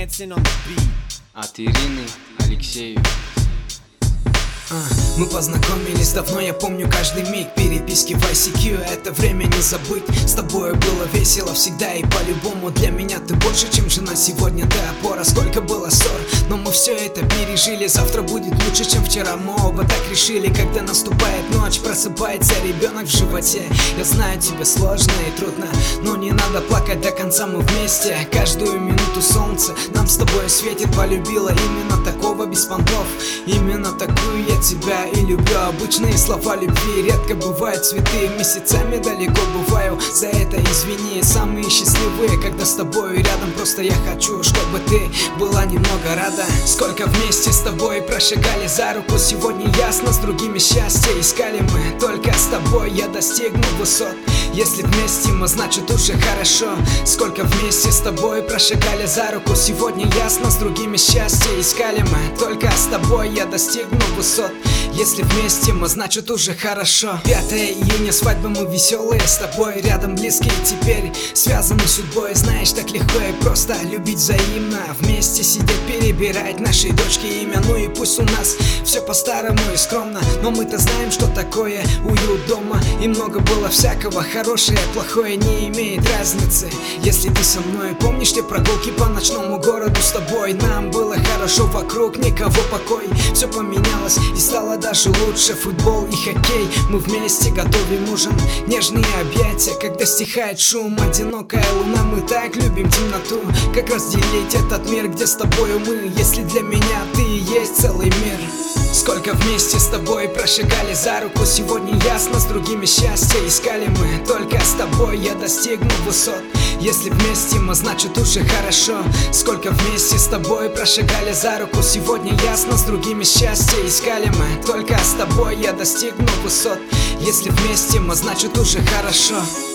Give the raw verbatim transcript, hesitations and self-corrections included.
dancing on the beat. От Ирины Алексею. А, мы познакомились давно, я помню каждый миг. Переписки в ай си кью, это время не забыть. С тобой было весело всегда и по-любому. Для меня ты больше, чем жена, сегодня ты опора. Сколько было ссор, но мы все это пережили. Завтра будет лучше, чем вчера, мы оба так решили. Когда наступает ночь, просыпается ребенок в животе. Я знаю, тебе сложно и трудно, но не надо плакать, до конца мы вместе. Каждую минуту солнце нам с тобой светит. Полюбила именно такого, без понтов. Именно такую я тебя и люблю. Обычные слова любви редко бывают, цветы месяцами далеко бываю. За это извини, самые счастливые, когда с тобой рядом. Просто я хочу, чтобы ты была немного рада. Сколько вместе с тобой прошагали за руку. Сегодня ясно, с другими счастье искали мы. Только с тобой я достигну высот. Если вместе мы, значит уже хорошо. Сколько вместе с тобой прошагали за руку. Сегодня ясно, с другими счастье искали мы. Только с тобой я достигну высот. Если вместе мы, значит уже хорошо. Пятое июня, свадьбы мы веселые. С тобой рядом близкие теперь связаны судьбой. Знаешь, так легко и просто любить взаимно. Вместе сидеть, перебирать нашей дочке имя. Ну и пусть у нас все по-старому и скромно, но мы-то знаем, что такое уют дома. И много было всякого, хорошее, плохое не имеет разницы. Если ты со мной, помнишь те прогулки по ночному городу с тобой? Нам было хорошо, вокруг никого покой. Все поменялось и стало даже лучше. Футбол и хоккей, мы вместе готовим ужин. Нежные объятия, когда стихает шум. Одинокая луна, мы так любим темноту. Как разделить этот мир, где с тобою мы? Если для меня ты и есть целый мир. Сколько вместе с тобой прошагали за руку. Сегодня ясно, с другими счастье искали мы. Только с тобой я достигну высот. Если вместе мы, значит уже хорошо. Сколько вместе с тобой прошагали за руку. Сегодня ясно, с другими счастье искали мы. Только с тобой я достигну высот. Если вместе мы, значит уже хорошо.